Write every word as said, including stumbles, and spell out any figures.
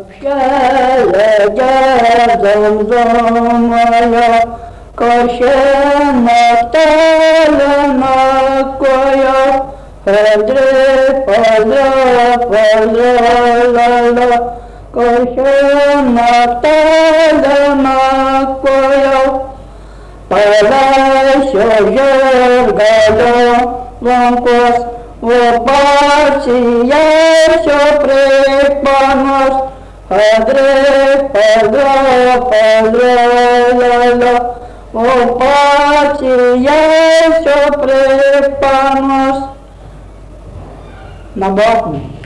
Geleceğim zamaya karşına telena koya Hadre padra padra la la karşına telena koya Palacio galo blancos o parcial prepanos Padre, Padre, Padre, la la o parcial prepanos Na bottom